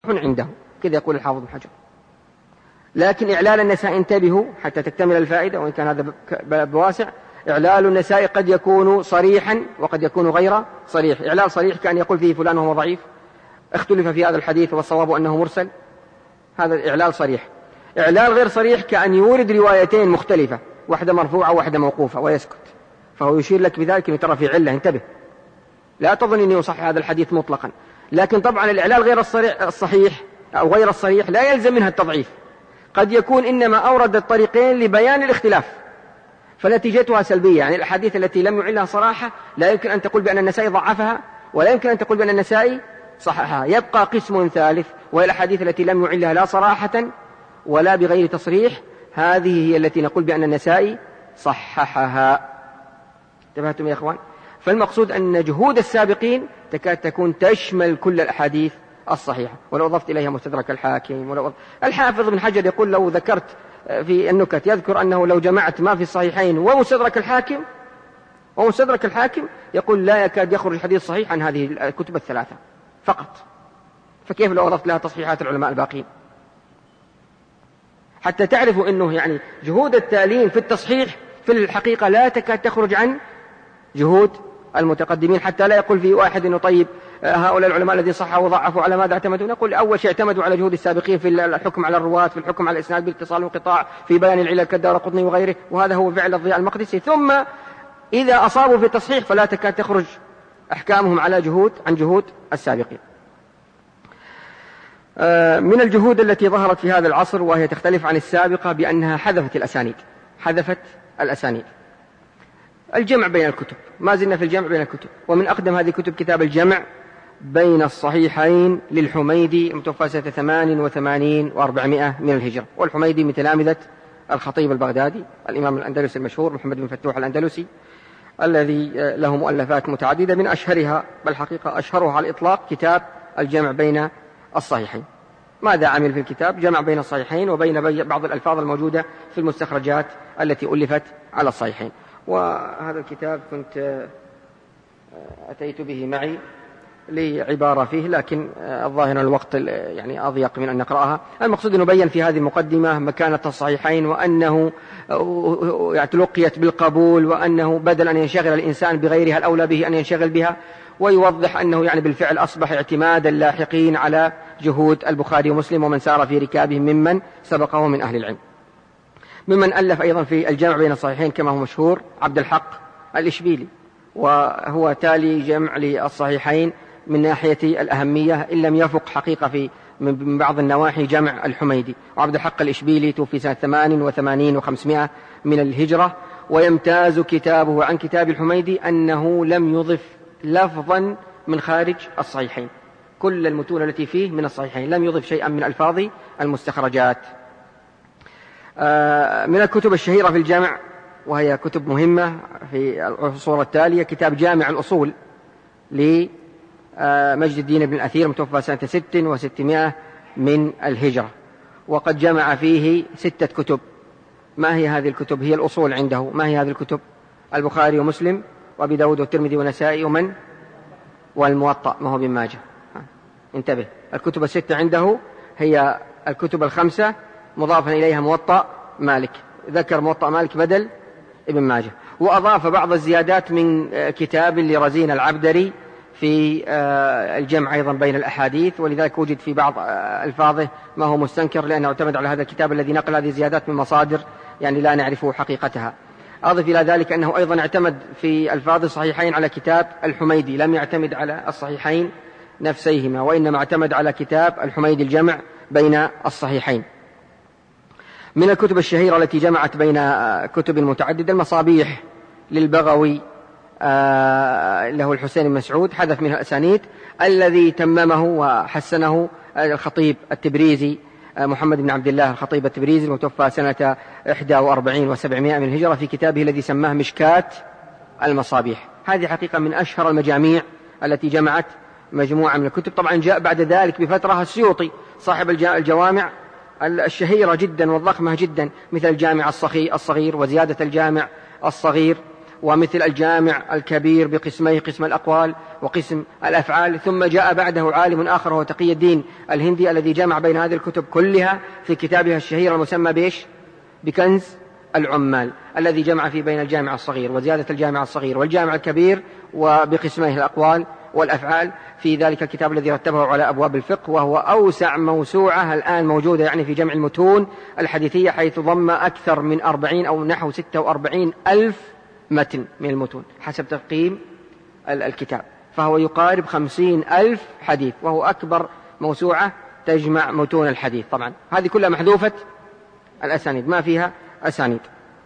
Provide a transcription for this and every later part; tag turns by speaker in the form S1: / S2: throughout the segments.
S1: عنده، كذا يقول الحافظ بن حجر. لكن إعلال النساء، انتبهوا حتى تكتمل الفائدة، وإن كان هذا باب واسع. إعلال النساء قد يكون صريحا وقد يكون غير صريح. إعلال صريح كأن يقول فيه فلان وهو ضعيف، اختلف في هذا الحديث والصواب أنه مرسل، هذا إعلال صريح. إعلال غير صريح كأن يورد روايتين مختلفة، واحدة مرفوعة وواحدة موقوفة ويسكت، فهو يشير لك بذلك أن ترى في علة، انتبه لا تظن أنه يصح هذا الحديث مطلقا. لكن طبعا الإعلال غير الصحيح أو غير الصريح لا يلزم منها التضعيف، قد يكون إنما أورد الطريقين لبيان الاختلاف فنتيجتها سلبية. يعني الأحاديث التي لم يعلها صراحة لا يمكن أن تقول بأن النسائي ضعفها، ولا يمكن أن تقول بأن النسائي صححها. يبقى قسم ثالث، وهي الأحاديث التي لم يعلها لا صراحة ولا بغير تصريح، هذه هي التي نقول بأن النسائي صححها. انتبهتم يا إخوان؟ فالمقصود أن جهود السابقين تكاد تكون تشمل كل الأحاديث الصحيحة. ولو أضفت إليها مستدرك الحاكم، الحافظ بن حجر يقول لو ذكرت في النكت، يذكر أنه لو جمعت ما في الصحيحين ومستدرك الحاكم يقول لا يكاد يخرج الحديث صحيح عن هذه الكتب الثلاثة فقط، فكيف لو أضفت لها تصحيحات العلماء الباقين؟ حتى تعرفوا أنه يعني جهود التالين في التصحيح في الحقيقة لا تكاد تخرج عن جهود المتقدمين. حتى لا يقول في واحد أنه طيب هؤلاء العلماء الذين صحوا وضعفوا على ماذا اعتمدوا؟ نقول أول شيء اعتمدوا على جهود السابقين في الحكم على الرواة، في الحكم على الإسناد بالاتصال والانقطاع، في بيان العلل كالدارقطني وغيره، وهذا هو فعل الضياء المقدسي. ثم إذا أصابوا في التصحيح فلا تكاد تخرج أحكامهم عن جهود السابقين. من الجهود التي ظهرت في هذا العصر وهي تختلف عن السابقة بأنها حذفت الأسانيد. الجمع بين الكتب، ما زلنا في الجمع بين الكتب. ومن أقدم هذه الكتب كتاب الجمع بين الصحيحين للحميدي المتوفى سنة 88 و400 من الهجرة. والحميدي من تلامذة الخطيب البغدادي الإمام الأندلسي المشهور محمد بن فتوح الأندلسي، الذي له مؤلفات متعددة، من أشهرها بل حقيقة أشهرها على الإطلاق كتاب الجمع بين الصحيحين. ماذا عمل في الكتاب؟ جمع بين الصحيحين وبين بعض الألفاظ الموجودة في المستخرجات التي ألفت على الصحيحين. وهذا الكتاب كنت أتيت به معي لعبارة فيه، لكن الظاهر الوقت يعني أضيق من أن نقرأها. المقصود أنه بيّن في هذه المقدمة مكانة الصحيحين، وأنه تلقيت بالقبول، وأنه بدل أن ينشغل الإنسان بغيرها الأولى به أن ينشغل بها، ويوضح أنه يعني بالفعل أصبح اعتماد اللاحقين على جهود البخاري ومسلم ومن سار في ركابهم ممن سبقه من أهل العلم. ممن ألف أيضا في الجمع بين الصحيحين كما هو مشهور عبد الحق الإشبيلي، وهو تالي جمع للصحيحين من ناحية الأهمية، إن لم يفق حقيقة من بعض النواحي جمع الحميدي. وعبد الحق الإشبيلي توفي سنة 88 و500 من الهجرة. ويمتاز كتابه عن كتاب الحميدي أنه لم يضف لفظا من خارج الصحيحين، كل المتون التي فيه من الصحيحين، لم يضف شيئا من ألفاظ المستخرجات. من الكتب الشهيرة في الجامع وهي كتب مهمة في الصورة التالية كتاب جامع الأصول لمجد الدين بن الأثير متوفى سنة 600 من الهجرة، وقد جمع فيه 6 كتب. ما هي هذه الكتب؟ هي الأصول عنده. ما هي هذه الكتب؟ البخاري ومسلم وأبي داود والترمذي والنسائي والموطأ، ما هو بن ماجه. انتبه، الكتب 6 عنده هي الكتب 5 مضافا إليها موطأ مالك، ذكر موطأ مالك بدل ابن ماجه، وأضاف بعض الزيادات من كتاب لرزين العبدري في الجمع أيضا بين الأحاديث، ولذلك وجد في بعض ألفاظه ما هو مستنكر، لأنه اعتمد على هذا الكتاب الذي نقل هذه الزيادات من مصادر يعني لا نعرف حقيقتها. أضف إلى ذلك أنه أيضا اعتمد في ألفاظ الصحيحين على كتاب الحميدي، لم يعتمد على الصحيحين نفسيهما، وإنما اعتمد على كتاب الحميدي الجمع بين الصحيحين. من الكتب الشهيرة التي جمعت بين كتب متعددة المصابيح للبغوي له الحسين بن مسعود، حذف منها الأسانيد. الذي تممه وحسنه الخطيب التبريزي محمد بن عبد الله الخطيب التبريزي المتوفى سنة 41 و700 من الهجرة، في كتابه الذي سماه مشكات المصابيح. هذه حقيقة من أشهر المجاميع التي جمعت مجموعة من الكتب. طبعا جاء بعد ذلك بفترة السيوطي صاحب الجوامع الشهيرة جدا والضخمة جدا، مثل الجامع الصغير وزيادة الجامع الصغير ومثل الجامع الكبير بقسميه، قسم الأقوال وقسم الأفعال. ثم جاء بعده عالم آخر هو تقي الدين الهندي الذي جمع بين هذه الكتب كلها في كتابها الشهير المسمى بإيش؟ بكنز العمال، الذي جمع في بين الجامع الصغير وزيادة الجامع الصغير والجامع الكبير وبقسميه الأقوال والأفعال في ذلك الكتاب الذي رتبه على أبواب الفقه، وهو أوسع موسوعة الآن موجودة يعني في جمع المتون الحديثية، حيث ضم أكثر من 40 أو نحو 46 ألف متن من المتون حسب تقييم الكتاب، فهو يقارب 50 ألف حديث، وهو أكبر موسوعة تجمع متون الحديث. طبعا هذه كلها محذوفة الأسانيد، ما فيها أسانيد.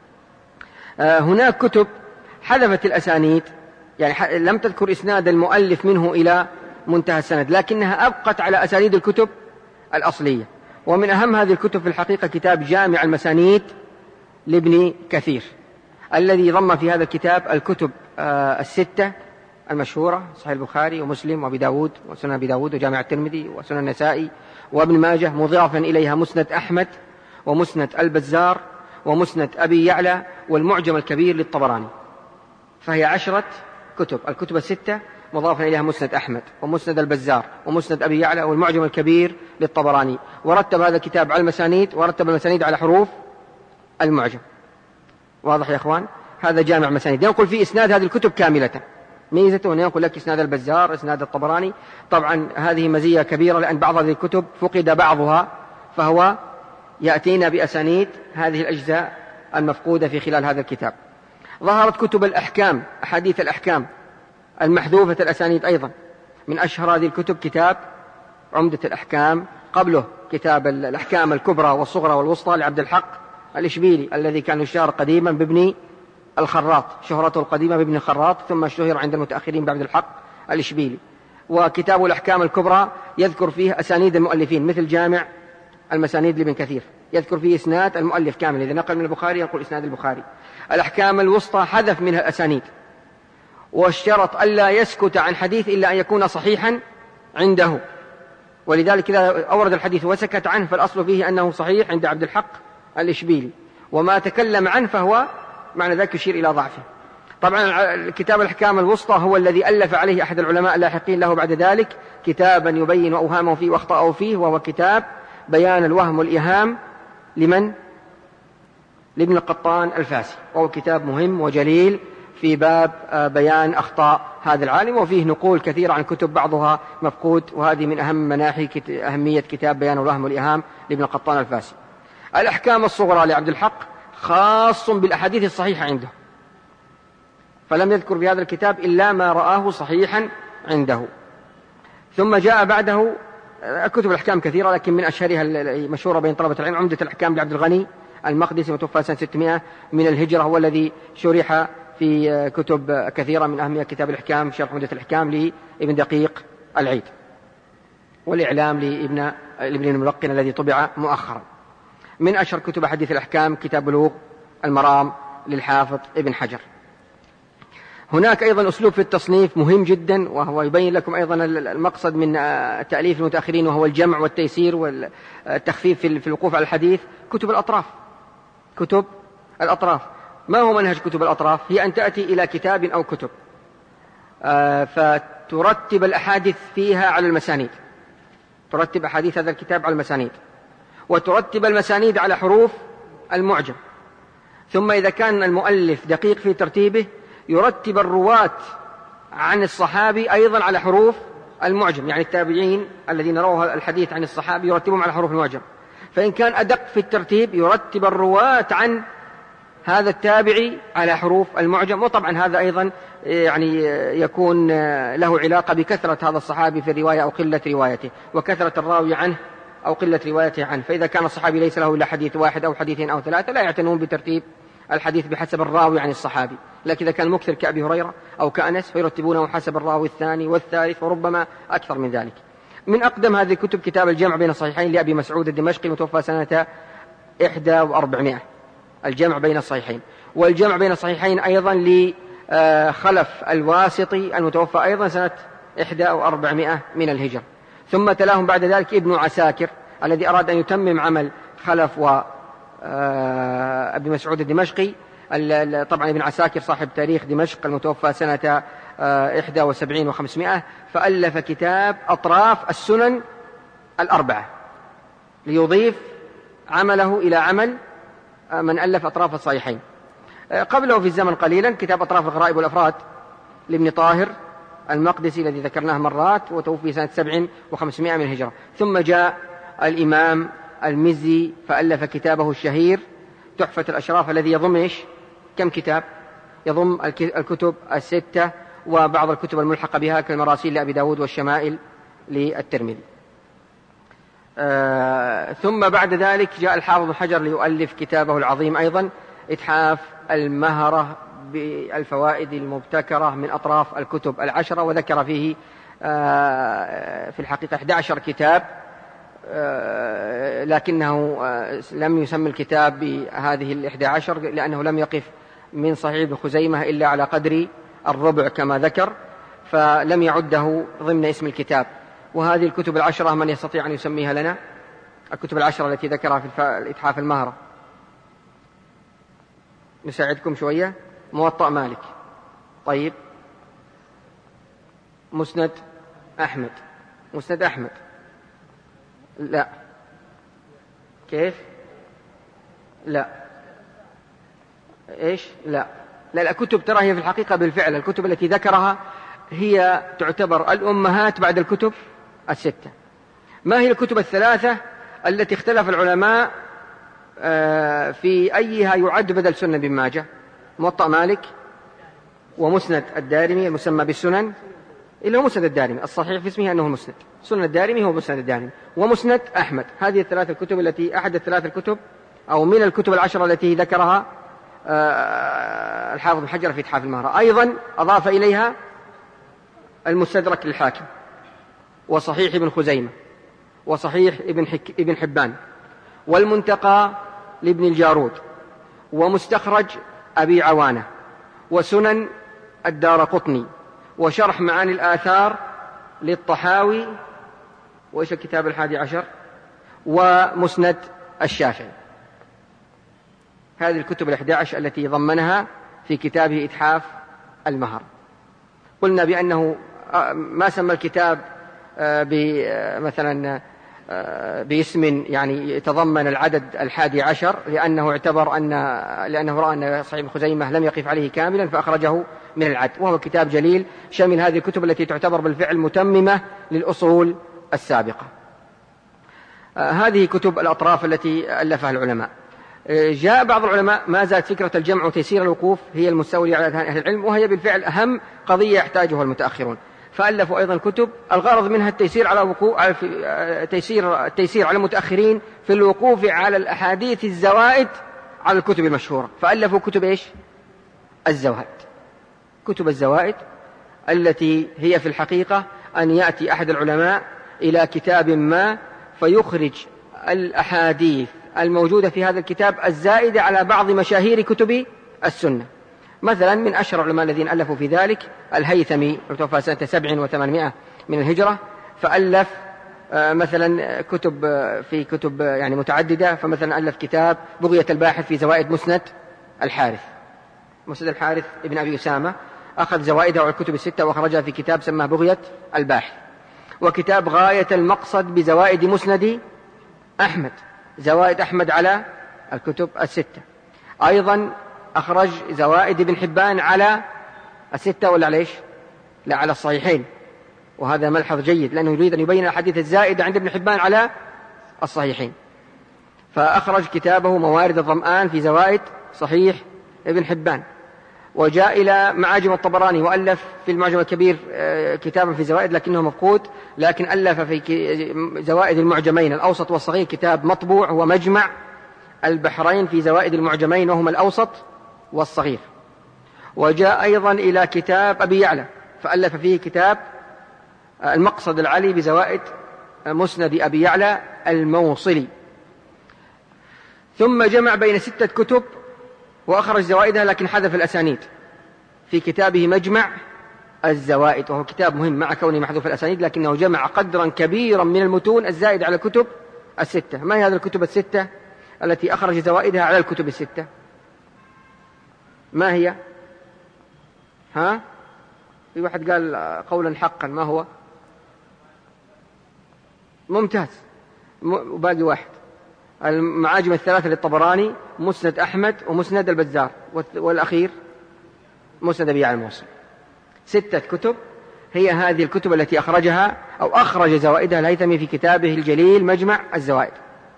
S1: هناك كتب حذفت الأسانيد، يعني لم تذكر إسناد المؤلف منه إلى منتهى السند، لكنها أبقت على أسانيد الكتب الأصلية. ومن أهم هذه الكتب في الحقيقة كتاب جامع المسانيد لابن كثير، الذي ضم في هذا الكتاب الكتب الستة المشهورة، صحيح البخاري ومسلم وأبي داود وسنن أبي داود وجامع الترمذي وسنن النسائي وابن ماجه، مضافا إليها مسند أحمد ومسند البزار ومسند أبي يعلى والمعجم الكبير للطبراني، فهي 10 كتب. الكتب الستة مضافا إليها مسند أحمد ومسند البزار ومسند أبي يعلى والمعجم الكبير للطبراني. ورتب هذا الكتاب على المسانيد، ورتب المسانيد على حروف المعجم. واضح يا أخوان؟ هذا جامع مسانيد، ينقل فيه إسناد هذه الكتب كاملة. ميزته أن ينقل لك إسناد البزار، إسناد الطبراني. طبعا هذه مزية كبيرة، لأن بعض هذه الكتب فقد بعضها، فهو يأتينا بأسانيد هذه الأجزاء المفقودة في خلال هذا الكتاب. ظهرت كتب الأحكام، أحاديث الأحكام المحذوفة الأسانيد أيضا. من أشهر هذه الكتب كتاب عمدة الأحكام، قبله كتاب الأحكام الكبرى والصغرى والوسطى لعبد الحق الإشبيلي، الذي كان يشتهر قديما بابن الخراط، شهرته القديمة بابن الخراط، ثم اشتهر عند المتأخرين بعبد الحق الإشبيلي. وكتاب الأحكام الكبرى يذكر فيه أسانيد المؤلفين، مثل جامع المسانيد لابن كثير، يذكر فيه إسناد المؤلف كامل، إذا نقل من البخاري يقول إسناد البخاري. الأحكام الوسطى حذف منها الأسانيد، واشترط ألا يسكت عن حديث إلا أن يكون صحيحا عنده، ولذلك إذا أورد الحديث وسكت عنه فالأصل فيه أنه صحيح عند عبد الحق الإشبيلي، وما تكلم عنه فهو معنى ذلك يشير إلى ضعفه. طبعا كتاب الأحكام الوسطى هو الذي ألف عليه أحد العلماء اللاحقين له بعد ذلك كتابا يبين أوهامه فيه واخطأه فيه، وهو كتاب بيان الوهم والإيهام لمن؟ لابن القطان الفاسي، وهو كتاب مهم وجليل في باب بيان أخطاء هذا العالم، وفيه نقول كثيرة عن كتب بعضها مفقود، وهذه من أهم مناحي أهمية كتاب بيان الوهم والإيهام لابن القطان الفاسي. الأحكام الصغرى لعبد الحق خاص بالأحاديث الصحيحة عنده، فلم يذكر في هذا الكتاب إلا ما رآه صحيحا عنده. ثم جاء بعده كتب الأحكام كثيرة، لكن من أشهرها المشهورة بين طلبة العلم عمدة الأحكام لعبد الغني المقدسي، متوفى سنة 600 من الهجرة، هو الذي شرح في كتب كثيرة، من أهمها كتاب الأحكام شرح عمدة الأحكام لابن دقيق العيد، والإعلام لابن الملقن الذي طبع مؤخرا. من أشهر كتب حديث الأحكام كتاب بلوغ المرام للحافظ ابن حجر. هناك أيضا أسلوب في التصنيف مهم جدا، وهو يبين لكم أيضا المقصد من تأليف المتأخرين، وهو الجمع والتيسير والتخفيف في الوقوف على الحديث. كتب الأطراف، كتب الأطراف. ما هو منهج كتب الأطراف؟ هي أن تأتي إلى كتاب أو كتب فترتب الأحاديث فيها على المسانيد، ترتب أحاديث هذا الكتاب على المسانيد، وترتب المسانيد على حروف المعجم. ثم إذا كان المؤلف دقيق في ترتيبه يرتب الرواة عن الصحابي أيضا على حروف المعجم، يعني التابعين الذين رووا الحديث عن الصحابي يرتبهم على حروف المعجم. فإن كان أدق في الترتيب يرتب الرواة عن هذا التابعي على حروف المعجم. وطبعا هذا أيضا يعني يكون له علاقة بكثرة هذا الصحابي في الرواية أو قلة روايته، وكثرة الراوي عنه أو قلة روايته عنه. فإذا كان الصحابي ليس له إلا حديث واحد أو حديثين أو ثلاثة لا يعتنون بترتيب الحديث بحسب الراوي عن الصحابي، لكن إذا كان مكثر كأبي هريرة أو كأنس فيرتبونه حسب الراوي الثاني والثالث وربما أكثر من ذلك. من أقدم هذه الكتب كتاب الجمع بين الصحيحين لأبي مسعود الدمشقي، متوفى سنة 1400. الجمع بين الصحيحين. والجمع بين الصحيحين أيضا لخلف الواسطي المتوفى أيضا سنة 1400 من الهجرة. ثم تلاهم بعد ذلك ابن عساكر الذي أراد أن يتمم عمل خلف وابن مسعود الدمشقي، طبعا ابن عساكر صاحب تاريخ دمشق المتوفى سنة 71 و500 فألف كتاب أطراف السنن الأربعة ليضيف عمله إلى عمل من ألف أطراف الصحيحين. قبله في الزمن قليلا كتاب أطراف الغرائب والأفراد لابن طاهر المقدسي الذي ذكرناه مرات، وتوفي سنة 700 من الهجرة. ثم جاء الإمام المزي فألف كتابه الشهير تحفة الأشراف الذي يضم إيش؟ كم كتاب؟ يضم الكتب الستة وبعض الكتب الملحقة بها كالمراسيل لأبي داود والشمائل للترمذي. ثم بعد ذلك جاء الحافظ بن حجر ليؤلف كتابه العظيم أيضا إتحاف المهرة بالفوائد المبتكرة من أطراف الكتب العشرة، وذكر فيه في الحقيقة 11 كتاب، لكنه لم يسمى الكتاب بهذه 11 لأنه لم يقف من صحيح ابن خزيمة إلا على قدر الربع كما ذكر، فلم يعده ضمن اسم الكتاب. وهذه الكتب العشرة من يستطيع أن يسميها لنا؟ الكتب العشرة التي ذكرها في إتحاف المهرة. نساعدكم شوية. موطأ مالك، طيب، مسند أحمد، مسند أحمد لا، كيف لا، إيش لا، لا الكتب ترى هي في الحقيقة بالفعل الكتب التي ذكرها هي تعتبر الأمهات بعد الكتب الستة. ما هي الكتب الثلاثة التي اختلف العلماء في أيها يعد بدل سنن ابن ماجه؟ موطأ مالك، ومسند الدارمي المسمى بالسنن اللي هو مسند الدارمي الصحيح في اسمه أنه المسند، سنن الدارمي هو مسند الدارمي، ومسند أحمد. هذه الثلاث الكتب التي أحد الثلاث الكتب أو من الكتب العشرة التي ذكرها الحافظ بن حجر في إتحاف المهرة. أيضا أضاف إليها المستدرك للحاكم، وصحيح ابن خزيمة، وصحيح ابن حبان، والمنتقى لابن الجارود، ومستخرج أبي عوانة، وسنن الدارقطني، وشرح معاني الآثار للطحاوي، وإيش الكتاب 11، ومسند الشافعي. هذه الكتب 11 التي ضمنها في كتابه إتحاف المهر. قلنا بأنه ما سمى الكتاب مثلا باسم يعني يتضمن العدد 11 لأنه اعتبر لأنه رأى أن صحيح ابن خزيمة لم يقف عليه كاملا فأخرجه من العد، وهو كتاب جليل شامل هذه الكتب التي تعتبر بالفعل متممة للأصول السابقة. هذه كتب الأطراف التي ألفها العلماء. جاء بعض العلماء ما زالت فكرة الجمع وتيسير الوقوف هي المستولية على أذهان أهل العلم، وهي بالفعل أهم قضية يحتاجها المتأخرون، فألفوا أيضا كتب الغرض منها التيسير على التيسير على المتأخرين في الوقوف على الأحاديث الزوائد على الكتب المشهورة، فألفوا كتب إيش؟ الزوائد. كتب الزوائد التي هي في الحقيقة أن يأتي أحد العلماء إلى كتاب ما فيخرج الأحاديث الموجودة في هذا الكتاب الزائدة على بعض مشاهير كتب السنة. مثلا من أشهر العلماء الذين ألفوا في ذلك الهيثمي المتوفى سنة 700 من الهجرة، فألف مثلا كتب يعني متعددة، فمثلا ألف كتاب بغية الباحث في زوائد مسند الحارث ابن أبي أسامة، أخذ زوائده على الكتب الستة وأخرجها في كتاب سماه بغية الباحث. وكتاب غاية المقصد بزوائد مسند أحمد، زوائد أحمد على الكتب الستة. أيضا أخرج زوائد ابن حبان على الستة ولا على إيش؟ لا، على الصحيحين، وهذا ملحظ جيد لأنه يريد أن يبين الحديث الزائد عند ابن حبان على الصحيحين. فأخرج كتابه موارد الظمآن في زوائد صحيح ابن حبان. وجاء إلى معاجم الطبراني وألف في المعجم الكبير كتابا في زوائد لكنه مفقود، لكن ألف في زوائد المعجمين الأوسط والصغير كتاب مطبوع هو مجمع البحرين في زوائد المعجمين وهما الأوسط والصغير. وجاء أيضا إلى كتاب أبي يعلى فألف فيه كتاب المقصد العلي بزوائد مسند أبي يعلى الموصلي. ثم جمع بين 6 كتب وأخرج زوائدها لكن حذف الأسانيد في كتابه مجمع الزوائد، وهو كتاب مهم مع كونه محذوف الأسانيد، لكنه جمع قدرا كبيرا من المتون الزائد على الكتب الستة. ما هي هذه الكتب الستة التي أخرج زوائدها على الكتب الستة؟ ما هي؟ ها؟ في واحد قال قولا حقا، ما هو؟ ممتاز. وباقي واحد، المعاجم الثلاثة للطبراني، مسند أحمد ومسند البزار، والأخير مسند أبي يعلى الموصلي. 6 كتب هي هذه الكتب التي أخرجها أو أخرج زوائدها الهيثمي في كتابه الجليل مجمع الزوائد.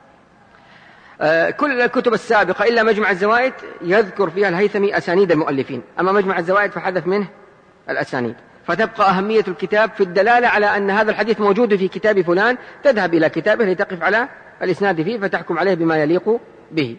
S1: كل الكتب السابقة إلا مجمع الزوائد يذكر فيها الهيثمي أسانيد المؤلفين، أما مجمع الزوائد فحذف منه الأسانيد، فتبقى أهمية الكتاب في الدلالة على أن هذا الحديث موجود في كتاب فلان، تذهب إلى كتابه لتقف على الإسناد فيه فتحكم عليه بما يليق به.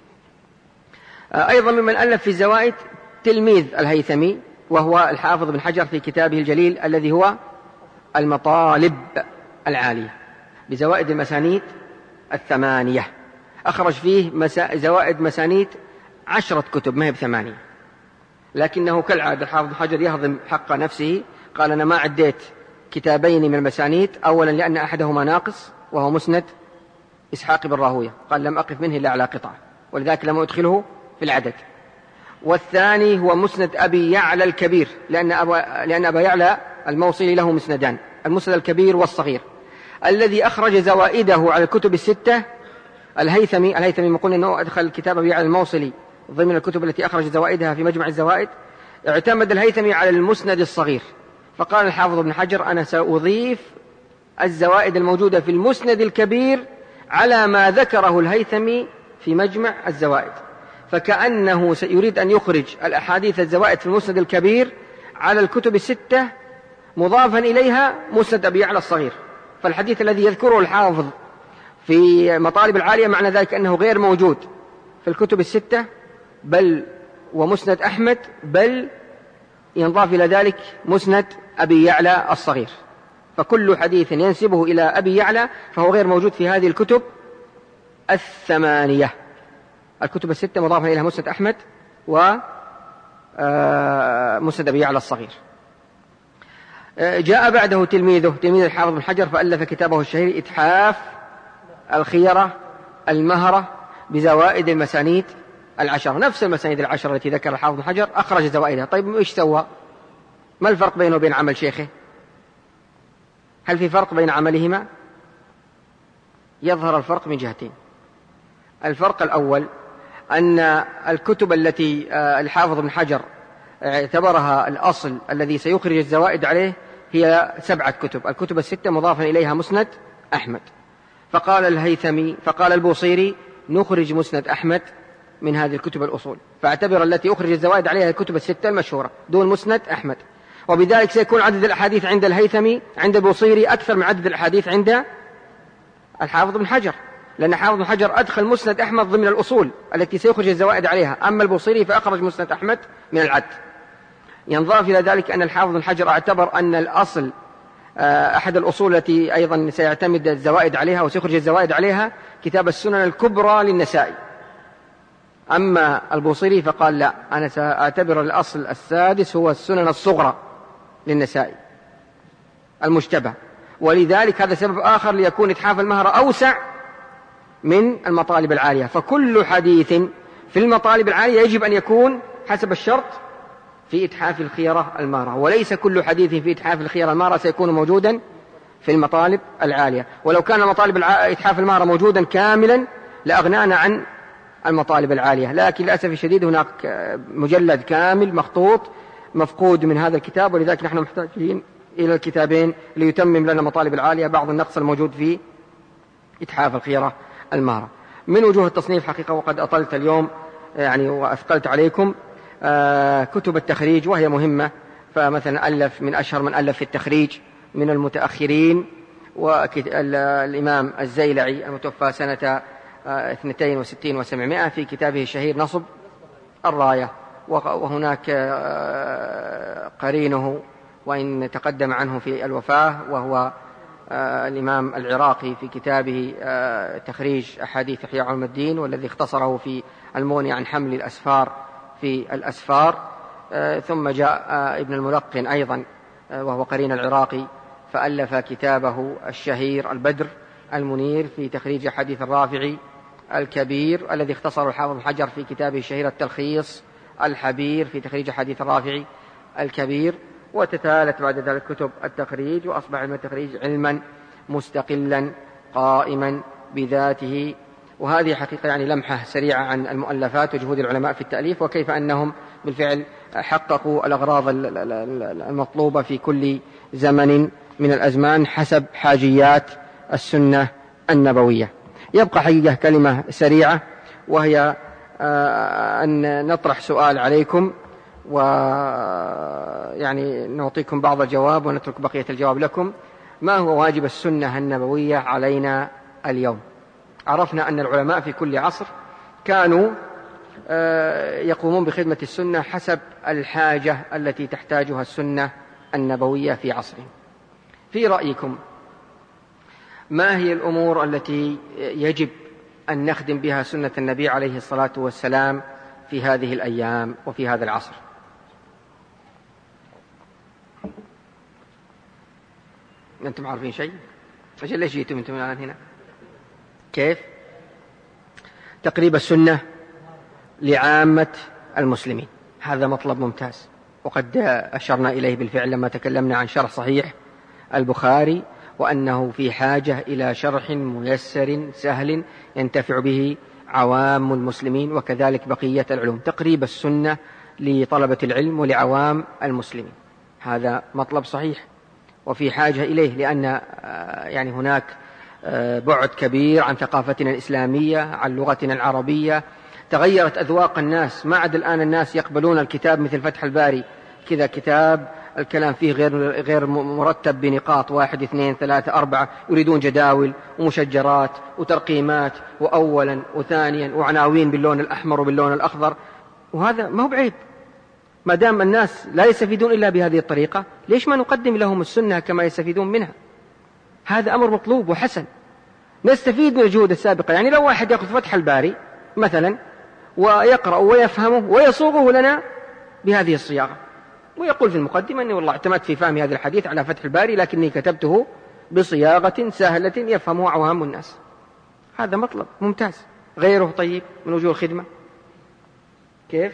S1: أيضا ممن ألف في الزوائد تلميذ الهيثمي وهو الحافظ بن حجر في كتابه الجليل الذي هو المطالب العالية بزوائد المسانيد 8، أخرج فيه زوائد مسانيد 10 كتب، ما هي ب8، لكنه كالعادة الحافظ بن حجر يهضم حق نفسه، قال أنا ما عديت كتابين من المسانيد، أولا لأن أحدهما ناقص وهو مسند إسحاق بن راهوية، قال لم أقف منه إلا على قطعة ولذلك لم أدخله في العدد، والثاني هو مسند أبي يعلى الكبير، لأن أبا يعلى الموصلي له مسندان، المسند الكبير والصغير، الذي أخرج زوائده على الكتب 6 الهيثمي ما قلنا أنه أدخل كتاب أبي يعلى الموصلي ضمن الكتب التي أخرج زوائدها في مجمع الزوائد. اعتمد الهيثمي على المسند الصغير، فقال الحافظ ابن حجر أنا سأضيف الزوائد الموجودة في المسند الكبير على ما ذكره الهيثمي في مجمع الزوائد، فكأنه يريد أن يخرج الأحاديث الزوائد في المسند الكبير على الكتب 6 مضافا إليها مسند أبي يعلى الصغير، فالحديث الذي يذكره الحافظ في مطالب العالية معنى ذلك أنه غير موجود في الكتب 6 بل ومسند أحمد، بل ينضاف إلى ذلك مسند أبي يعلى الصغير، فكل حديث ينسبه إلى أبي يعلى فهو غير موجود في هذه الكتب 8. الكتب 6 مضافة إليها مسند أحمد ومسند أبي يعلى الصغير. جاء بعده تلميذ الحافظ بن حجر فألف كتابه الشهير إتحاف الخيرة المهرة بزوائد المسانيد 10، نفس المسانيد 10 التي ذكر الحافظ بن حجر أخرج زوائدها. طيب إيش سوى؟ ما الفرق بينه وبين عمل شيخه؟ هل في فرق بين عملهما؟ يظهر الفرق من جهتين. الفرق الأول أن الكتب التي الحافظ بن حجر اعتبرها الأصل الذي سيخرج الزوائد عليه هي 7 كتب، الكتب 6 مضافا إليها مسند أحمد، فقال البوصيري نخرج مسند أحمد من هذه الكتب الأصول، فاعتبر التي أخرج الزوائد عليها الكتب 6 المشهورة دون مسند أحمد، وبذلك سيكون عدد الأحاديث عند الهيثمي عند البوصيري أكثر من عدد الأحاديث عند الحافظ بن حجر، لأن حافظ بن حجر أدخل مسند أحمد ضمن الأصول التي سيخرج الزوائد عليها، أما البوصيري فأخرج مسند أحمد من العد. ينضاف إلى ذلك أن الحافظ بن حجر اعتبر أن الأصل أحد الأصول التي أيضا سيعتمد الزوائد عليها وسيخرج الزوائد عليها كتاب السنن الكبرى للنسائي، أما البوصيري فقال لا، أنا سأعتبر الأصل السادس هو السنن الصغرى للنسائي المشتبه، ولذلك هذا سبب آخر ليكون إتحاف المهرة أوسع من المطالب العالية، فكل حديث في المطالب العالية يجب أن يكون حسب الشرط في إتحاف الخيرة المهرة، وليس كل حديث في إتحاف الخيرة المهرة سيكون موجودا في المطالب العالية، ولو كان مطالب إتحاف المهرة موجودا كاملا لأغنانا عن المطالب العالية، لكن للأسف الشديد هناك مجلد كامل مخطوط مفقود من هذا الكتاب، ولذلك نحن محتاجين إلى الكتابين ليتمم لنا مطالب العالية بعض النقص الموجود في إتحاف الخيرة المهرة. من وجوه التصنيف حقيقة وقد أطلت اليوم يعني وأثقلت عليكم كتب التخريج وهي مهمة، فمثلا ألف من أشهر من ألف في التخريج من المتأخرين والإمام الزيلعي المتوفى سنة 62 و700 في كتابه الشهير نصب الراية، وهناك قرينه وإن تقدم عنه في الوفاة وهو الإمام العراقي في كتابه تخريج أحاديث إحياء علوم الدين، والذي اختصره في المغني عن حمل الأسفار في الأسفار. ثم جاء ابن الملقن أيضا وهو قرين العراقي فألف كتابه الشهير البدر المنير في تخريج حديث الرافعي الكبير، الذي اختصر الحافظ بن حجر في كتابه الشهير التلخيص الحبير في تخريج حديث الرافعي الكبير، وتتالت بعد ذلك كتب التخريج، وأصبح علم التخريج علما مستقلا قائما بذاته. وهذه حقيقة يعني لمحة سريعة عن المؤلفات وجهود العلماء في التأليف، وكيف أنهم بالفعل حققوا الأغراض المطلوبة في كل زمن من الأزمان حسب حاجيات السنة النبوية. يبقى حقيقة كلمة سريعة، وهي أن نطرح سؤال عليكم، ويعني نعطيكم بعض الجواب ونترك بقية الجواب لكم. ما هو واجب السنة النبوية علينا اليوم؟ عرفنا أن العلماء في كل عصر كانوا يقومون بخدمة السنة حسب الحاجة التي تحتاجها السنة النبوية في عصرهم. في رأيكم ما هي الأمور التي يجب أن نخدم بها سنة النبي عليه الصلاة والسلام في هذه الأيام وفي هذا العصر؟ أنتم عارفين شيء؟ فجل ليش جيتم أنتم الآن هنا؟ كيف؟ تقريب السنة لعامة المسلمين، هذا مطلب ممتاز، وقد أشرنا إليه بالفعل لما تكلمنا عن شرح صحيح البخاري، وأنه في حاجة إلى شرح ميسر سهل ينتفع به عوام المسلمين وكذلك بقية العلوم. تقريب السنة لطلبة العلم ولعوام المسلمين، هذا مطلب صحيح وفي حاجة إليه، لأن يعني هناك بعد كبير عن ثقافتنا الإسلامية، عن لغتنا العربية، تغيرت أذواق الناس. ما عاد الآن الناس يقبلون الكتاب مثل فتح الباري كذا، كتاب الكلام فيه غير مرتب بنقاط 1 2 3 4، يريدون جداول ومشجرات وترقيمات وأولا وثانيا وعناوين باللون الأحمر وباللون الأخضر، وهذا ما هو بعيب. ما دام الناس لا يستفيدون إلا بهذه الطريقة، ليش ما نقدم لهم السنة كما يستفيدون منها؟ هذا أمر مطلوب وحسن، نستفيد من الجهود السابقة. يعني لو واحد يأخذ فتح الباري مثلا ويقرأ ويفهمه ويصوغه لنا بهذه الصياغة، ويقول في المقدمة أني والله اعتمدت في فهم هذا الحديث على فتح الباري، لكني كتبته بصياغة سهلة يفهمها عوام الناس، هذا مطلب ممتاز. غيره طيب من وجوه الخدمة كيف؟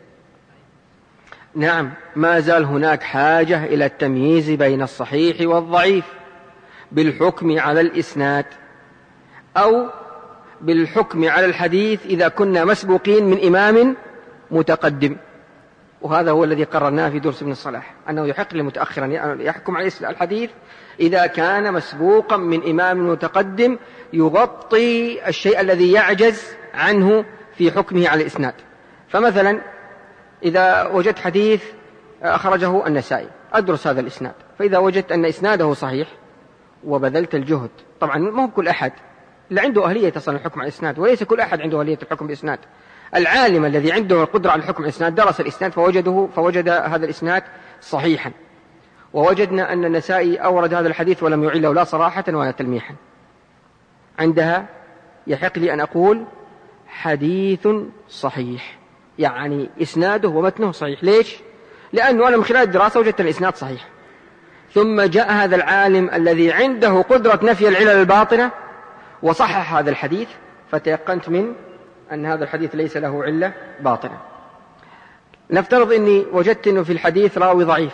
S1: نعم، ما زال هناك حاجة إلى التمييز بين الصحيح والضعيف بالحكم على الإسناد، أو بالحكم على الحديث إذا كنا مسبوقين من إمام متقدم. وهذا هو الذي قررناه في درس ابن الصلاح، أنه يحق لمتأخرا يحكم على الحديث إذا كان مسبوقا من إمام متقدم يغطي الشيء الذي يعجز عنه في حكمه على الإسناد. فمثلا إذا وجدت حديث أخرجه النسائي، أدرس هذا الإسناد، فإذا وجدت أن إسناده صحيح وبذلت الجهد، طبعا ما هو كل أحد اللي عنده أهلية تصل الحكم على الإسناد، وليس كل أحد عنده أهلية الحكم بالإسناد. العالم الذي عنده القدرة على الحكم الإسناد درس الإسناد فوجد هذا الإسناد صحيحا، ووجدنا أن النسائي أورد هذا الحديث ولم يعله لا صراحة ولا تلميحا، عندها يحق لي أن أقول حديث صحيح، يعني إسناده ومتنه صحيح. ليش؟ لأنه أنا من خلال الدراسة وجدت الإسناد صحيح، ثم جاء هذا العالم الذي عنده قدرة نفي العلل الباطنة وصحح هذا الحديث، فتيقنت من أن هذا الحديث ليس له علة باطنة. نفترض أني وجدت أنه في الحديث راوي ضعيف،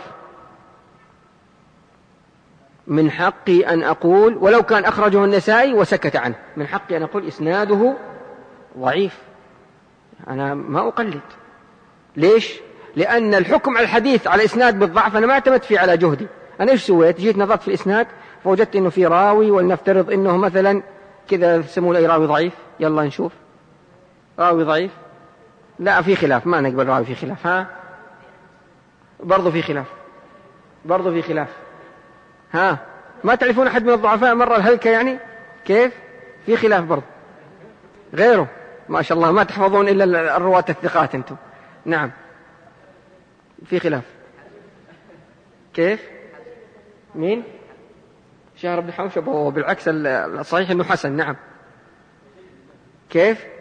S1: من حقي أن أقول ولو كان أخرجه النسائي وسكت عنه، من حقي أن أقول إسناده ضعيف، أنا ما أقلد. ليش؟ لأن الحكم على الحديث على إسناد بالضعف أنا ما اعتمدت فيه على جهدي. أنا إيش سويت؟ جيت نظرت في الإسناد فوجدت أنه في راوي، ولنفترض أنه مثلا كذا يسموه أي راوي ضعيف، يلا نشوف راوي ضعيف، لا في خلاف، ما نقبل راوي في خلاف، ها برضو في خلاف، برضو في خلاف، ها ما تعرفون أحد من الضعفاء مرة الهلكة يعني كيف؟ في خلاف برضو. غيره ما شاء الله ما تحفظون إلا الرواة الثقات أنتم. نعم في خلاف. كيف؟ مين؟ شهر بن حوشب، وبالعكس الصحيح أنه حسن. نعم كيف؟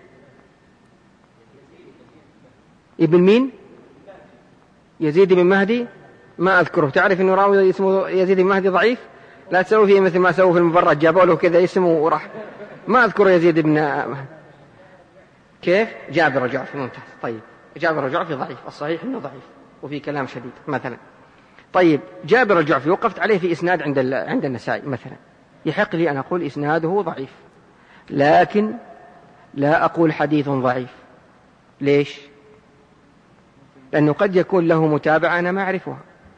S1: ابن مين؟ يزيد بن مهدي، ما أذكره. تعرف أنه راوي اسمه يزيد بن مهدي ضعيف؟ لا تسوي فيه مثل ما سووا في المبرد، جابوا له كذا اسمه وراح، ما أذكر يزيد بن مهدي. كيف؟ جابر الجعفي، ممتاز. طيب جابر الجعفي ضعيف، الصحيح أنه ضعيف وفي كلام شديد مثلا. طيب جابر الجعفي وقفت عليه في إسناد عند النسائي مثلا، يحق لي أن أقول إسناده ضعيف، لكن لا أقول حديث ضعيف. ليش؟ لأنه قد يكون له متابعة أنا ما أعرفها،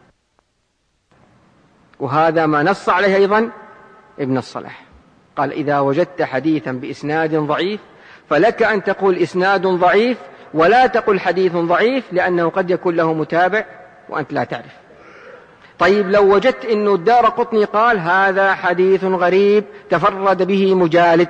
S1: وهذا ما نص عليه أيضا ابن الصلاح، قال إذا وجدت حديثا بإسناد ضعيف فلك أن تقول إسناد ضعيف ولا تقل حديث ضعيف، لأنه قد يكون له متابع وأنت لا تعرف. طيب لو وجدت أنه الدارقطني قال هذا حديث غريب تفرد به مجالد،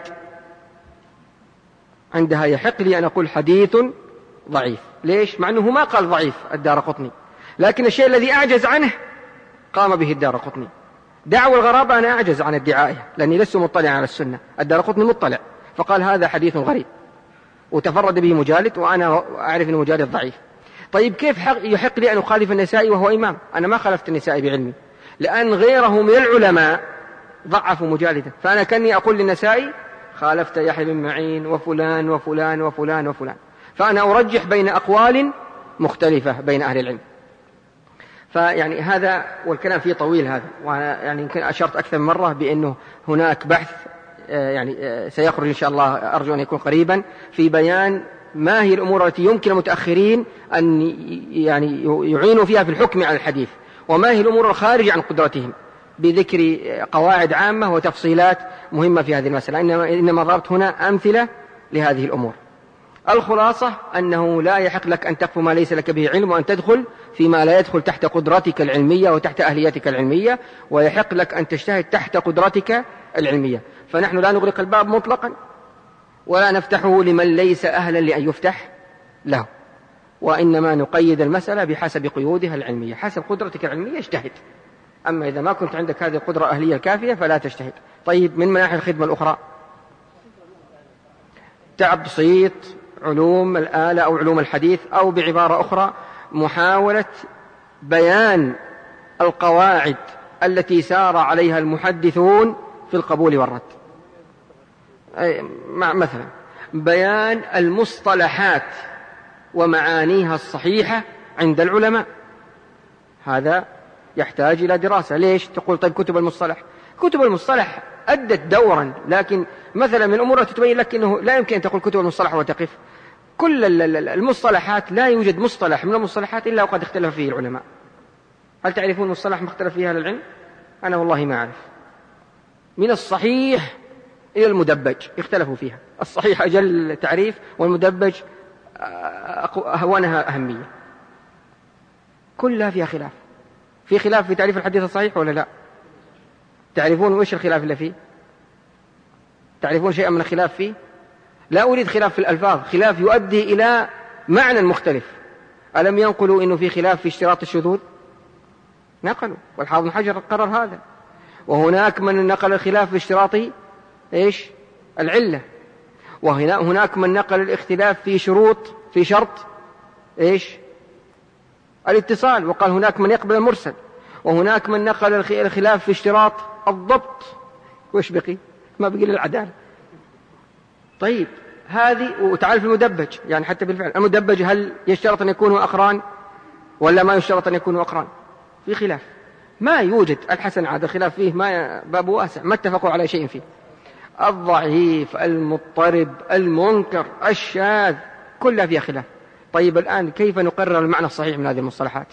S1: عندها يحق لي أن أقول حديث ضعيف. ليش؟ مع أنه ما قال ضعيف الدارقطني، لكن الشيء الذي أعجز عنه قام به الدارقطني. دعوى الغرابة أنا أعجز عن ادعائها لأني لست مطلع على السنة، الدارقطني مطلع، فقال هذا حديث غريب وتفرد به مجالد وأنا أعرف أن مجالد ضعيف. طيب كيف يحق لي أن أخالف النسائي وهو إمام؟ أنا ما خالفت النسائي بعلمي، لأن غيره من العلماء ضعفوا مجالدا، فأنا كأني أقول للنسائي خالفت يحيى بن معين وفلان وفلان وفلان وفلان، فأنا أرجح بين أقوال مختلفة بين أهل العلم. فيعني هذا والكلام فيه طويل هذا، وأنا يعني يمكن أشرت أكثر من مرة بأنه هناك بحث يعني سيخرج إن شاء الله، أرجو أن يكون قريبا، في بيان ما هي الأمور التي يمكن المتأخرين أن يعني يعينوا فيها في الحكم على الحديث، وما هي الأمور الخارجة عن قدرتهم، بذكر قواعد عامة وتفصيلات مهمة في هذه المسألة. إنما ضربت هنا أمثلة لهذه الأمور. الخلاصة أنه لا يحق لك أن تقف ما ليس لك به علم، وأن تدخل فيما لا يدخل تحت قدرتك العلمية وتحت أهليتك العلمية، ويحق لك أن تجتهد تحت قدرتك العلمية. فنحن لا نغلق الباب مطلقا ولا نفتحه لمن ليس أهلا لأن يفتح له، وإنما نقيد المسألة بحسب قيودها العلمية، حسب قدرتك العلمية اجتهد. أما إذا ما كنت عندك هذه القدرة الأهلية الكافية فلا تجتهد. طيب من مناحي الخدمة الأخرى، تعبسيط علوم الآلة أو علوم الحديث، أو بعبارة أخرى محاولة بيان القواعد التي سار عليها المحدثون في القبول والرد، مثلا بيان المصطلحات ومعانيها الصحيحة عند العلماء، هذا يحتاج إلى دراسة. ليش؟ تقول طيب كتب المصطلح أدت دورا، لكن مثلا من الأمور التي تبين لك أنه لا يمكن أن تقول كتب المصطلح وتقف. كل المصطلحات لا يوجد مصطلح من المصطلحات إلا وقد اختلف فيه العلماء. هل تعرفون مصطلح مختلف فيه أهل العلم؟ أنا والله ما أعرف. من الصحيح إلى المدبج اختلفوا فيها، الصحيح أجل تعريف والمدبج هونها أهمية، كلها فيها خلاف. في خلاف في تعريف الحديث الصحيح ولا لا؟ تعرفون وإيش الخلاف اللي فيه؟ تعرفون شيئا من الخلاف فيه؟ لا أريد خلاف في الألفاظ، خلاف يؤدي إلى معنى مختلف. ألم ينقلوا إنه في خلاف في اشتراط الشذوذ؟ نقلوا، والحافظ بن حجر قرر هذا. وهناك من نقل الخلاف في اشتراط إيش؟ العلة. وهناك من نقل الاختلاف في شرط إيش؟ الاتصال، وقال هناك من يقبل المرسل. وهناك من نقل الخلاف في اشتراط الضبط. وإيش بقي؟ ما بقي للعدالة. طيب هذه، وتعال في المدبج، يعني حتى بالفعل المدبج هل يشترط أن يكونوا أقران ولا ما يشترط أن يكونوا أقران؟ في خلاف، ما يوجد الحسن عاد الخلاف فيه ما باب واسع، ما اتفقوا على شيء فيه. الضعيف، المضطرب، المنكر، الشاذ، كلها فيها خلاف. طيب الآن كيف نقرر المعنى الصحيح من هذه المصطلحات؟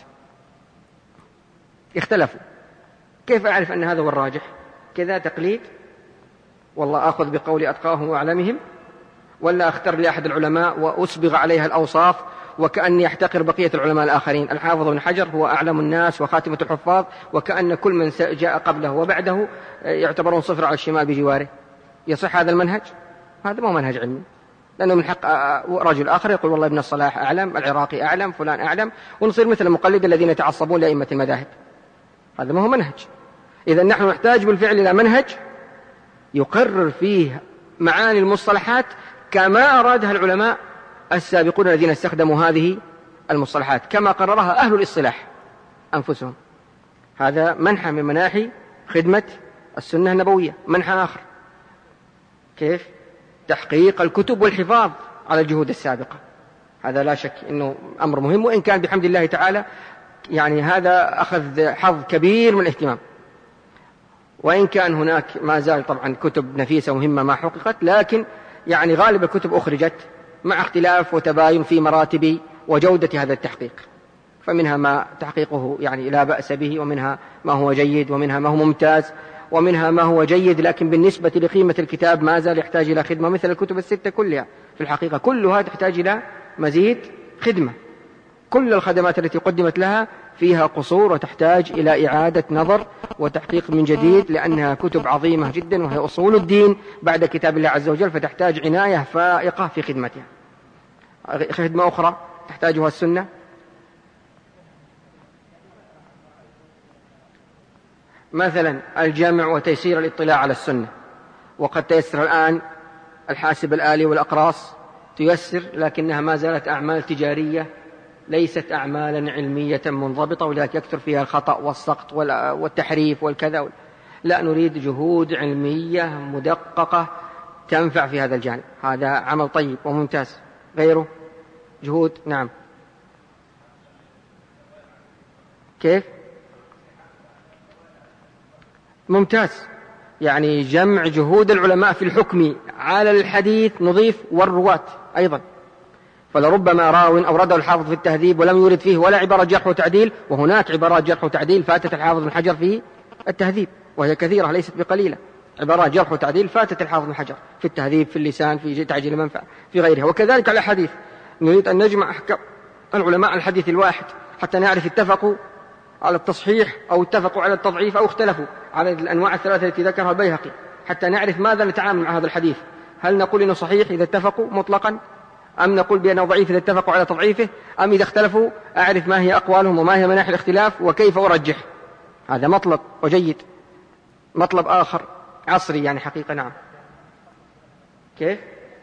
S1: اختلفوا، كيف أعرف أن هذا هو الراجح؟ كذا تقليد، والله أخذ بقول أتقاهم وأعلمهم، ولا أختار لأحد العلماء وأسبغ عليها الأوصاف وكأني أحتقر بقية العلماء الآخرين؟ الحافظ بن حجر هو أعلم الناس وخاتمة الحفاظ، وكأن كل من جاء قبله وبعده يعتبرون صفر على الشمال بجواره. يصح هذا المنهج؟ هذا ما هو منهج علمي، لأنه من حق رجل آخر يقول والله ابن الصلاح أعلم، العراقي أعلم، فلان أعلم، ونصير مثل المقلد الذين يتعصبون لأئمة المذاهب. هذا ما هو منهج. إذا نحن نحتاج بالفعل إلى منهج يقرر فيه معاني المصطلحات كما أرادها العلماء السابقون الذين استخدموا هذه المصطلحات، كما قررها أهل الإصطلاح أنفسهم. هذا منحى من مناحي خدمة السنة النبوية. منحى آخر كيف؟ تحقيق الكتب والحفاظ على الجهود السابقة، هذا لا شك أنه أمر مهم، وإن كان بحمد الله تعالى يعني هذا أخذ حظ كبير من الاهتمام، وإن كان هناك ما زال طبعا كتب نفيسة ومهمة ما حققت، لكن يعني غالب الكتب أخرجت مع اختلاف وتباين في مراتب وجودة هذا التحقيق، فمنها ما تحقيقه يعني لا بأس به، ومنها ما هو جيد، ومنها ما هو ممتاز، ومنها ما هو جيد لكن بالنسبة لقيمة الكتاب ما زال يحتاج إلى خدمة، مثل الكتب الستة كلها في الحقيقة كلها تحتاج إلى مزيد خدمة. كل الخدمات التي قدمت لها فيها قصور وتحتاج إلى إعادة نظر وتحقيق من جديد، لأنها كتب عظيمة جدا وهي أصول الدين بعد كتاب الله عز وجل، فتحتاج عناية فائقة في خدمتها. خدمة أخرى تحتاجها السنة مثلا الجمع وتيسير الاطلاع على السنة، وقد تيسر الآن الحاسب الآلي والأقراص تيسر، لكنها ما زالت أعمال تجارية ليست أعمالا علمية منضبطة، ولذلك يكثر فيها الخطأ والسقط والتحريف والكذا. لا، نريد جهود علمية مدققة تنفع في هذا الجانب، هذا عمل طيب وممتاز. غيره جهود نعم كيف ممتاز، يعني جمع جهود العلماء في الحكم على الحديث نضيف والرواة أيضا، فلربما راو أورده الحافظ في التهذيب ولم يورد فيه ولا عبارة جرح وتعديل، وهناك عبارات جرح وتعديل فاتت الحافظ بن حجر في التهذيب وهي كثيرة ليست بقليلة، عبارات جرح وتعديل فاتت الحافظ بن حجر في التهذيب، في اللسان، في تعجيل المنفع، في غيرها. وكذلك على الحديث نريد أن نجمع أحكام العلماء الحديث الواحد حتى نعرف اتفقوا على التصحيح أو اتفقوا على التضعيف أو اختلفوا على الأنواع الثلاثة التي ذكرها البيهقي، حتى نعرف ماذا نتعامل مع هذا الحديث. هل نقول إنه صحيح إذا اتفقوا مطلقا، أم نقول بأنه ضعيف إذا اتفقوا على تضعيفه، أم إذا اختلفوا أعرف ما هي أقوالهم وما هي مناحي الاختلاف وكيف أرجح. هذا مطلب وجيد. مطلب آخر عصري يعني حقيقة نعم كيف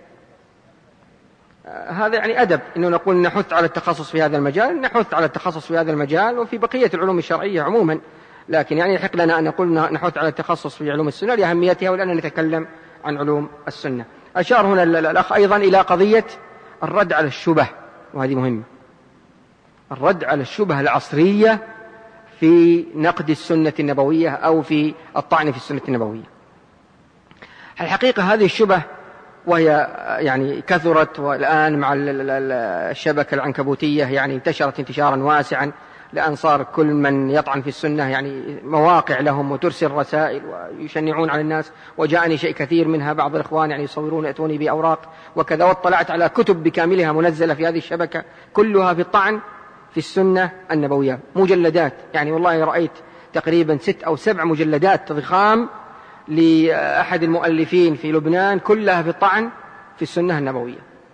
S1: هذا يعني أدب إنه نقول نحث على التخصص في هذا المجال، نحث على التخصص في هذا المجال وفي بقية العلوم الشرعية عموما، لكن يعني يحق لنا أن نقول نحث على التخصص في علوم السنة لأهميتها ولأننا نتكلم عن علوم السنة. أشار هنا الأخ أيضا إلى قضية الرد على الشبه، وهذه مهمة، الرد على الشبه العصرية في نقد السنة النبوية أو في الطعن في السنة النبوية. الحقيقة هذه الشبه وهي يعني كثرت، والآن مع الشبكة العنكبوتية يعني انتشرت انتشارا واسعا، لأن صار كل من يطعن في السنة يعني مواقع لهم وترسل رسائل ويشنعون على الناس، وجاءني شيء كثير منها، بعض الإخوان يعني يصورون يأتوني بأوراق وكذا، واطلعت على كتب بكاملها منزلة في هذه الشبكة كلها في الطعن في السنة النبوية، مجلدات يعني والله رأيت تقريبا 6 أو 7 مجلدات ضخام لأحد المؤلفين في لبنان كلها في الطعن في السنة النبوية.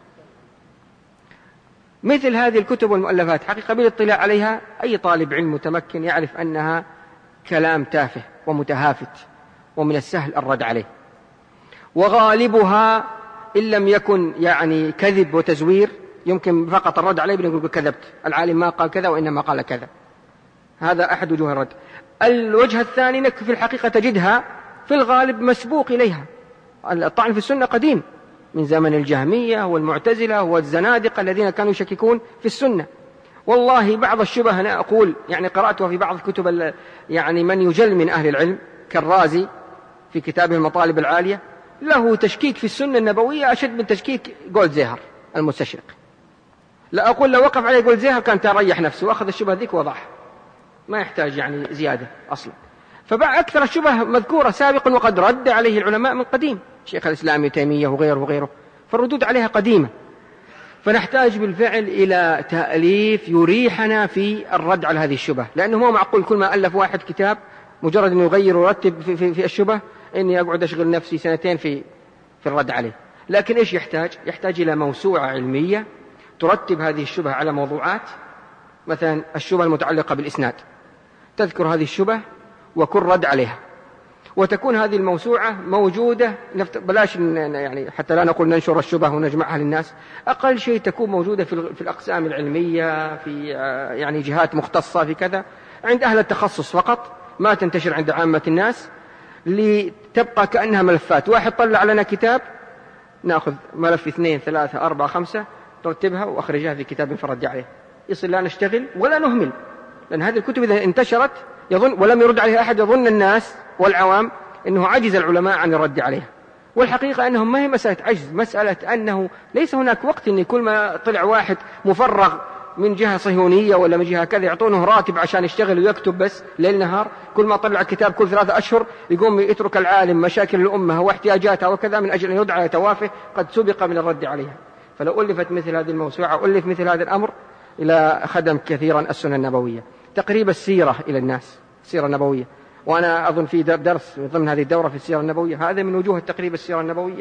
S1: مثل هذه الكتب والمؤلفات حقيقة بالاطلاع عليها أي طالب علم متمكن يعرف أنها كلام تافه ومتهافت ومن السهل الرد عليه، وغالبها إن لم يكن يعني كذب وتزوير يمكن فقط الرد عليه بنقول كذبت، العالم ما قال كذا وإنما قال كذا. هذا أحد وجوه الرد. الوجه الثاني أنك في الحقيقة تجدها في الغالب مسبوق إليها. الطعن في السنة قديم من زمن الجهمية والمعتزلة والزنادقة الذين كانوا يشككون في السنة. والله بعض الشبه أنا أقول يعني قرأتها في بعض الكتب يعني من يجل من أهل العلم كالرازي في كتابه المطالب العالية له تشكيك في السنة النبوية أشد من تشكيك جولدزيهر المستشرق. لا أقول لو وقف عليه جولدزيهر كان تريح نفسه وأخذ الشبه ذيك وضعها، ما يحتاج يعني زيادة أصلا. فأكثر الشبه مذكورة سابقا وقد رد عليه العلماء من قديم، شيخ الإسلام ابن تيمية وغيره، فالردود عليها قديمة. فنحتاج بالفعل إلى تأليف يريحنا في الرد على هذه الشبه، لأنه مو معقول كل ما ألف واحد كتاب مجرد أنه يغير ويرتب في الشبه إني أقعد أشغل نفسي 2 في الرد عليه. لكن إيش يحتاج إلى موسوعة علمية ترتب هذه الشبه على موضوعات، مثلا الشبه المتعلقة بالإسناد تذكر هذه الشبه وكل رد عليها، وتكون هذه الموسوعة موجودة بلاش يعني حتى لا نقول ننشر الشبه ونجمعها للناس، أقل شيء تكون موجودة في الأقسام العلمية في يعني جهات مختصة في كذا عند أهل التخصص فقط، ما تنتشر عند عامة الناس، لتبقى كأنها ملفات. واحد طلع لنا كتاب نأخذ ملف 2 3 4 5 رتبها وأخرجها في كتاب فرد عليه، يصير لا نشتغل ولا نهمل، لأن هذه الكتب إذا انتشرت ولم يرد عليها أحد يظن الناس والعوام أنه عجز العلماء عن الرد عليها. والحقيقة أنهم ما هي مسألة عجز، مسألة أنه ليس هناك وقت أن كل ما طلع واحد مفرغ من جهة صهيونية ولا من جهة كذا يعطونه راتب عشان يشتغل ويكتب بس ليل نهار، كل ما طلع كتاب كل 3 أشهر يقوم يترك العالم مشاكل الأمة واحتياجاتها وكذا من أجل أن يدعى توافه قد سبق من الرد عليها. فلو ألفت مثل هذه الموسوعة ألف مثل هذا الأمر إلى خدم كثيرا السنة النبوية، تقريب السيرة إلى الناس، السيرة النبوية. وأنا أظن في درس ضمن هذه الدورة في السيرة النبوية، هذا من وجوه التقريب السيرة النبوية،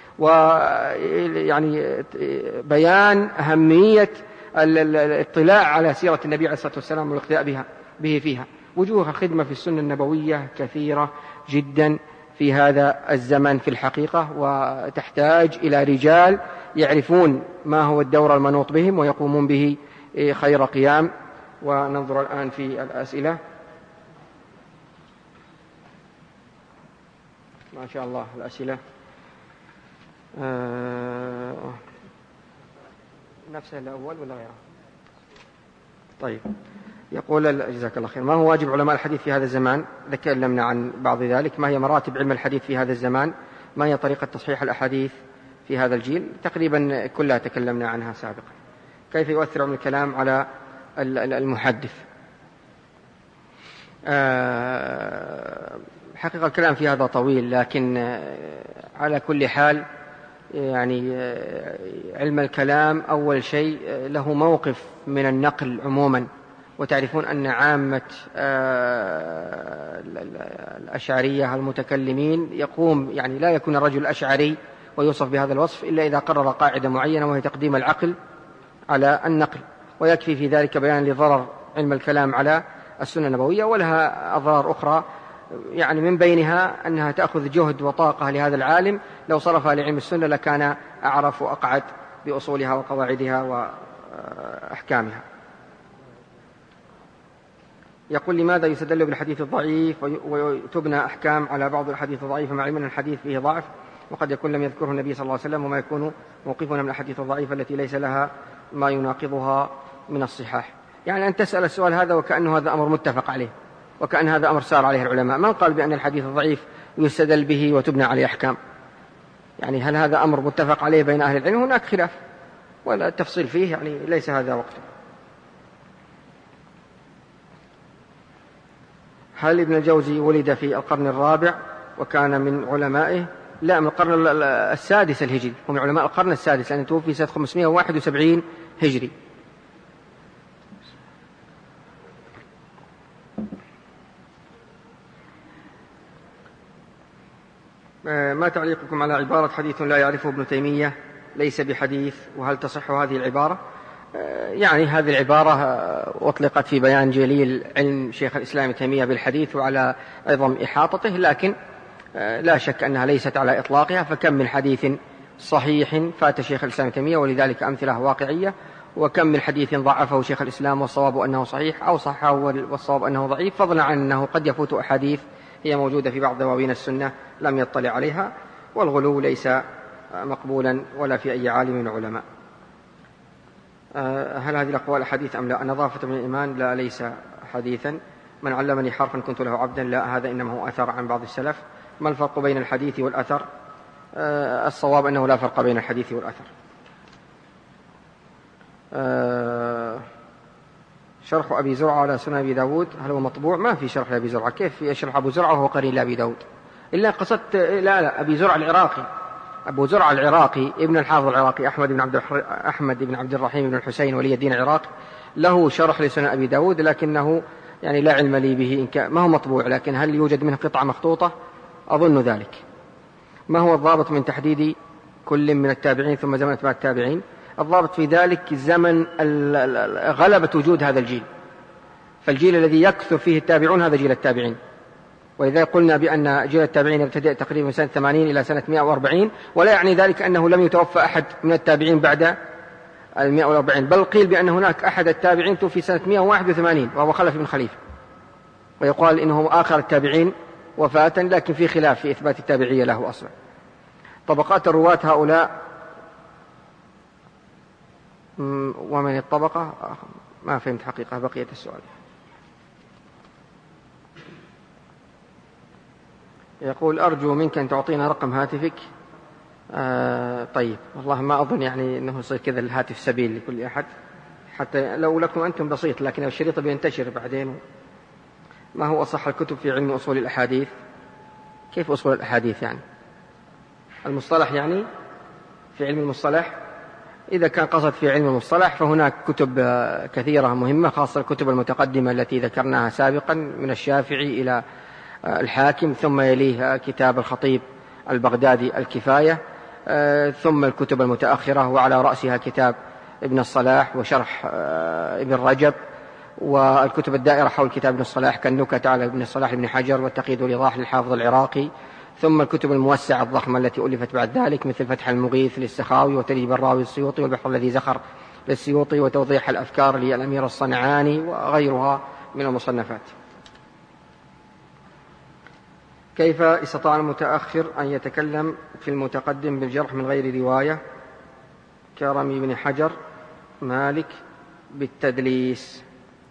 S1: ويعني بيان أهمية الاطلاع على سيرة النبي عليه الصلاة والسلام والاقتداء به فيها. وجوه الخدمة في السنة النبوية كثيرة جدا في هذا الزمن في الحقيقة، وتحتاج إلى رجال يعرفون ما هو الدور المنوط بهم ويقومون به خير قيام. وننظر الآن في الأسئلة. ما شاء الله الأسئلة نفسها الأول ولا غيره؟ طيب، يقول جزاك الله خير: ما هو واجب علماء الحديث في هذا الزمان؟ تكلمنا عن بعض ذلك. ما هي مراتب علم الحديث في هذا الزمان؟ ما هي طريقة تصحيح الأحاديث في هذا الجيل؟ تقريبا كلها تكلمنا عنها سابقا. كيف يؤثر علم الكلام على المحدث؟ حقيقة الكلام في هذا طويل، لكن على كل حال يعني علم الكلام أول شيء له موقف من النقل عموما، وتعرفون أن عامة الأشعرية المتكلمين يقوم يعني لا يكون الرجل أشعري ويوصف بهذا الوصف إلا إذا قرر قاعدة معينة وهي تقديم العقل على النقل، ويكفي في ذلك بيان لضرر علم الكلام على السنة النبوية، ولها أضرار أخرى يعني من بينها أنها تأخذ جهد وطاقة لهذا العالم، لو صرفها لعلم السنة لكان أعرف وأقعد بأصولها وقواعدها وأحكامها. يقول: لماذا يستدل بالحديث الضعيف وتبنى أحكام على بعض الحديث الضعيف مع علم أن الحديث فيه ضعف وقد يكون لم يذكره النبي صلى الله عليه وسلم، وما يكون موقفنا من الحديث الضعيف التي ليس لها ما يناقضها من الصحاح؟ يعني أن تسأل السؤال هذا وكأنه هذا أمر متفق عليه، وكأن هذا أمر سار عليه العلماء. من قال بأن الحديث الضعيف يستدل به وتبنى عليه أحكام؟ يعني هل هذا أمر متفق عليه بين أهل العلم؟ هناك خلاف ولا التفصيل فيه، يعني ليس هذا وقته. هل ابن الجوزي ولد في القرن الرابع وكان من علمائه؟ لا، من القرن السادس الهجري، ومن علماء القرن السادس، لأنه توفي سنة 571 هجري. ما تعليقكم على عبارة حديث لا يعرفه ابن تيمية ليس بحديث، وهل تصح هذه العبارة؟ يعني هذه العبارة أطلقت في بيان جليل علم شيخ الإسلام ابن تيمية بالحديث وعلى عظم إحاطته، لكن لا شك أنها ليست على إطلاقها، فكم من حديث صحيح فات شيخ الإسلام ابن تيمية ولذلك أمثلة واقعية، وكم من حديث ضعفه شيخ الإسلام والصواب أنه صحيح، أو صحه والصواب أنه ضعيف، فضلا عن أنه قد يفوت أحاديث هي موجودة في بعض دواوين السنة لم يطلع عليها. والغلو ليس مقبولا ولا في أي عالم من العلماء. هل هذه الأقوال حديث أم لا؟ نظافة من الإيمان لا، ليس حديثا. من علمني حرفا كنت له عبدا لا، هذا إنما هو أثر عن بعض السلف. ما الفرق بين الحديث والأثر؟ الصواب أنه لا فرق بين الحديث والأثر. شرح أبي زرعة على سنن أبي داود هل هو مطبوع؟ ما في شرح لأبي زرعة، كيف يشرح أبو زرعة وهو قرين لأبي داود؟ إلا قصدت لا أبي زرعة العراقي، أبو زرعة العراقي ابن الحافظ العراقي أحمد بن عبد الرحيم بن الحسين ولي الدين العراقي، له شرح لسنن أبي داود، لكنه يعني لا علم لي به، ما هو مطبوع، لكن هل يوجد منه قطعة مخطوطة؟ أظن ذلك. ما هو الضابط من تحديد كل من التابعين ثم زمن أتباع التابعين؟ الضابط في ذلك زمن غلبة وجود هذا الجيل، فالجيل الذي يكثر فيه التابعون هذا جيل التابعين، وإذا قلنا بأن جيل التابعين ابتدأ تقريبا من سنة 80 إلى سنة 140، ولا يعني ذلك أنه لم يتوفى أحد من التابعين بعد 140، بل قيل بأن هناك أحد التابعين توفي سنة 181 وهو خلف بن خليفة، ويقال إنه آخر التابعين وفاة، لكن في خلاف في إثبات التابعية له أصلا. طبقات الرواة هؤلاء ومن الطبقة ما فهمت حقيقة بقية السؤال. يقول أرجو منك أن تعطينا رقم هاتفك. طيب والله ما أظن يعني أنه يصير كذا الهاتف سبيل لكل أحد، حتى لو لكم أنتم بسيط، لكن الشريط بينتشر بعدين. ما هو أصح الكتب في علم أصول الأحاديث؟ كيف أصول الأحاديث يعني؟ المصطلح يعني في علم المصطلح؟ إذا كان قصد في علم المصطلح فهناك كتب كثيرة مهمة، خاصة الكتب المتقدمة التي ذكرناها سابقا من الشافعي إلى الحاكم، ثم يليه كتاب الخطيب البغدادي الكفاية، ثم الكتب المتأخرة وعلى رأسها كتاب ابن الصلاح وشرح ابن رجب، والكتب الدائرة حول كتاب ابن الصلاح كالنكت على ابن الصلاح ابن حجر والتقييد والإيضاح للحافظ العراقي، ثم الكتب الموسعة الضخمة التي ألفت بعد ذلك مثل فتح المغيث للسخاوي وتدريب الراوي السيوطي والبحر الذي زخر للسيوطي وتوضيح الأفكار للأمير الصنعاني وغيرها من المصنفات. كيف استطاع المتأخر أن يتكلم في المتقدم بالجرح من غير رواية كرمي بن حجر مالك بالتدليس؟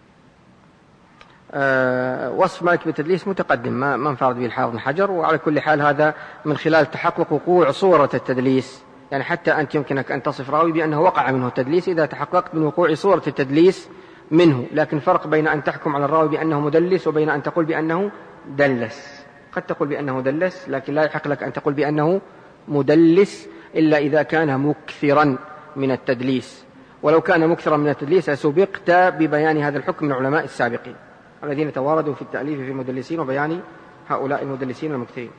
S1: وصف مالك بالتدليس متقدم ما انفرد به الحافظ بن حجر، وعلى كل حال هذا من خلال تحقق وقوع صورة التدليس. يعني حتى أنت يمكنك أن تصف راوي بأنه وقع منه التدليس إذا تحققت من وقوع صورة التدليس منه، لكن فرق بين أن تحكم على الراوي بأنه مدلس وبين أن تقول بأنه دلس. قد تقول بأنه دلس لكن لا يحق لك أن تقول بأنه مدلس إلا إذا كان مكثرا من التدليس، ولو كان مكثرا من التدليس سبقت ببيان هذا الحكم من علماء السابقين الذين تواردوا في التأليف في المدلسين وبيان هؤلاء المدلسين المكثرين.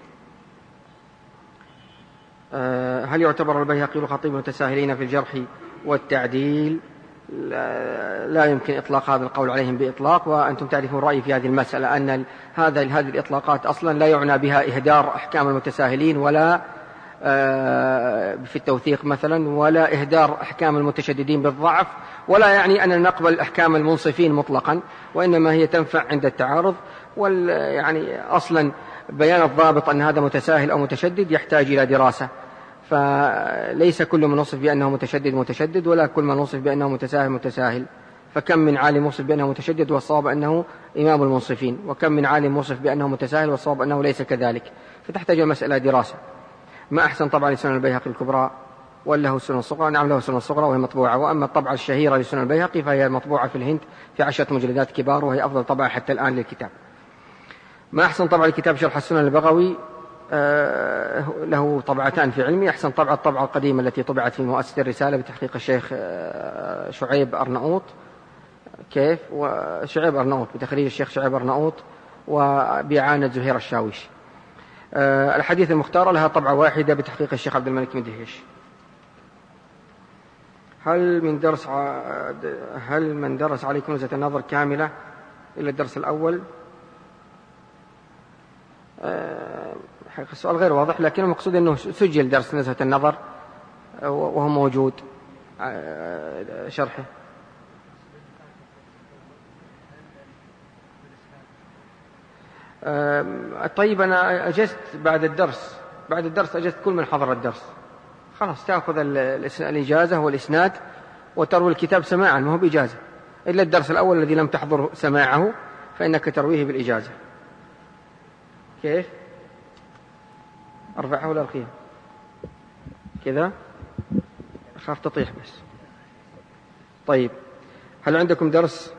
S1: هل يعتبر البيهقي الخطيب المتساهلين في الجرح والتعديل؟ لا يمكن إطلاق هذا القول عليهم بإطلاق، وأنتم تعرفون رأيي في هذه المسألة أن هذه الإطلاقات أصلا لا يعنى بها إهدار أحكام المتساهلين ولا في التوثيق مثلا، ولا إهدار أحكام المتشددين بالضعف، ولا يعني أن نقبل أحكام المنصفين مطلقا، وإنما هي تنفع عند التعارض. يعني أصلا بيان الضابط أن هذا متساهل أو متشدد يحتاج إلى دراسة، فليس كل من وصف بأنه متشدد ولا كل من وصف بأنه متساهل. فكم من عالم وصف بأنه متشدد والصواب أنه إمام المنصفين، وكم من عالم وصف بأنه متساهل والصواب أنه ليس كذلك، فتحتاج المسألة دراسة. ما أحسن طبعا لسنن البيهقي الكبرى ولا هو السنن الصغرى؟ نعم له السنن الصغرى وهي مطبوعة، وأما الطبعة الشهيرة لسنن البيهقي فهي مطبوعة في الهند في 10 مجلدات كبار، وهي أفضل طبعة حتى الآن للكتاب. ما أحسن طبعة لكتاب شرح السنن البغوي؟ له طبعتان في علمي. أحسن طبعة الطبعة القديمة التي طبعت في مؤسسة الرسالة بتحقيق الشيخ شعيب أرناؤوط، كيف وشعيب أرناؤوط بتخريج الشيخ شعيب أرناؤوط وبإعانة زهير الشاويش. الحديث المختار لها طبعة واحدة بتحقيق الشيخ عبد الملك مدهش. هل من درس عليكم نزهة النظر كاملة إلى الدرس الأول؟ السؤال غير واضح، لكن المقصود أنه سجل درس نزهة النظر وهو موجود شرحه. طيب أنا أجزت بعد الدرس أجزت كل من حضر الدرس، خلاص تأخذ الإجازة والإسناد وتروي الكتاب سماعا، ما هو بإجازة، إلا الدرس الأول الذي لم تحضر سماعه فإنك ترويه بالإجازة. كيف أرفعها ولا ألقيها كذا؟ أخاف تطيح بس. طيب هل عندكم درس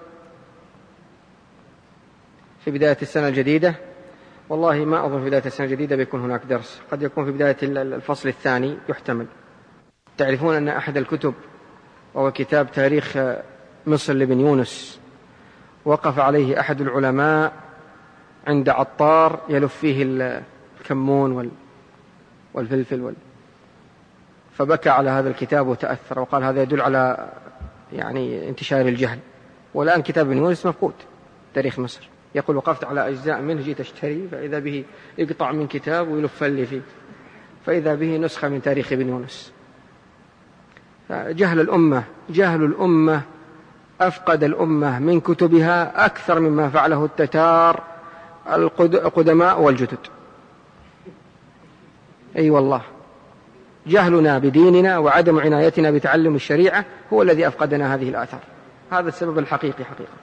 S1: في بداية السنة الجديدة؟ والله ما أظن في بداية السنة الجديدة بيكون هناك درس، قد يكون في بداية الفصل الثاني يحتمل. تعرفون أن أحد الكتب وهو كتاب تاريخ مصر لابن يونس وقف عليه أحد العلماء عند عطار يلف فيه الكمون والفلفل فبكى على هذا الكتاب وتأثر وقال هذا يدل على يعني انتشار الجهل. والآن كتاب ابن يونس مفقود تاريخ مصر، يقول وقفت على أجزاء منه جيت أشتري فإذا به يقطع من كتاب ويلف لي فيه فإذا به نسخة من تاريخ ابن يونس. جهل الأمة أفقد الأمة من كتبها أكثر مما فعله التتار القدماء والجدد. أي والله جهلنا بديننا وعدم عنايتنا بتعلم الشريعة هو الذي أفقدنا هذه الآثار. هذا السبب الحقيقي حقيقة.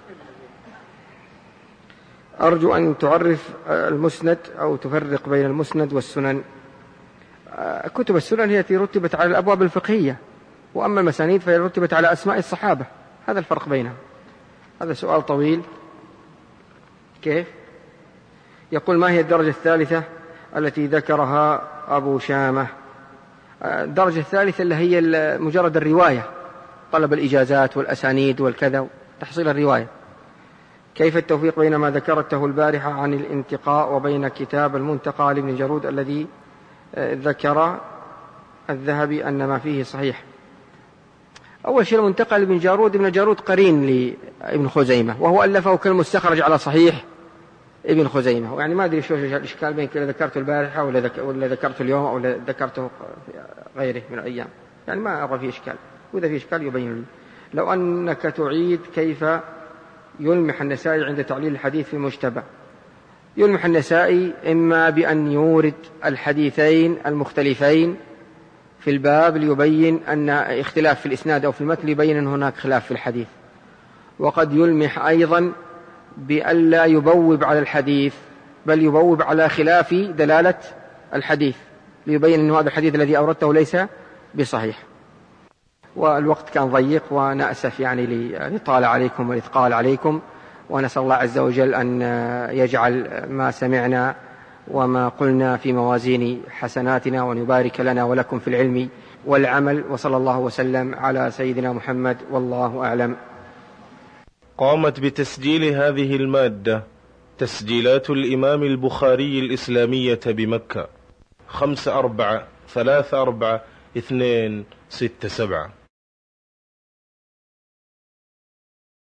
S1: أرجو أن تعرف المسند أو تفرق بين المسند والسنن. كتب السنن هي التي رتبت على الأبواب الفقهية، وأما المسانيد فهي رتبت على أسماء الصحابة. هذا الفرق بينهم. هذا سؤال طويل. كيف؟ يقول: ما هي الدرجة الثالثة التي ذكرها أبو شامة؟ الدرجة الثالثة اللي هي مجرد الرواية، طلب الإجازات والأسانيد والكذا، تحصيل الرواية. كيف التوفيق بين ما ذكرته البارحة عن الانتقاء وبين كتاب المنتقى لابن جارود الذي ذكر الذهبي أن ما فيه صحيح؟ أول شيء المنتقى لابن جارود، ابن جارود قرين لابن خزيمة، وهو ألفه كالمستخرج على صحيح ابن خزيمة. يعني ما أدري شو الإشكال بين كذا ذكرته البارحة ولا ذكرته اليوم أو ذكرته غيره من الأيام. يعني ما أرى فيه إشكال، وإذا فيه إشكال يبين لي. لو أنك تعيد كيف يلمح النسائي عند تعليل الحديث في المجتبى. يلمح النسائي إما بأن يورد الحديثين المختلفين في الباب ليبين أن اختلاف في الإسناد أو في المتن يبين أن هناك خلاف في الحديث، وقد يلمح أيضا بأن لا يبوب على الحديث بل يبوب على خلاف دلالة الحديث ليبين أن هذا الحديث الذي أوردته ليس بصحيح. والوقت كان ضيق وأنا أسف يعني لطال عليكم والإثقال عليكم، ونسأل الله عز وجل أن يجعل ما سمعنا وما قلنا في موازين حسناتنا، وأن يبارك لنا ولكم في العلم والعمل. وصلى الله وسلم على سيدنا محمد، والله أعلم.
S2: قامت بتسجيل هذه المادة تسجيلات الإمام البخاري الإسلامية بمكة 5434 267.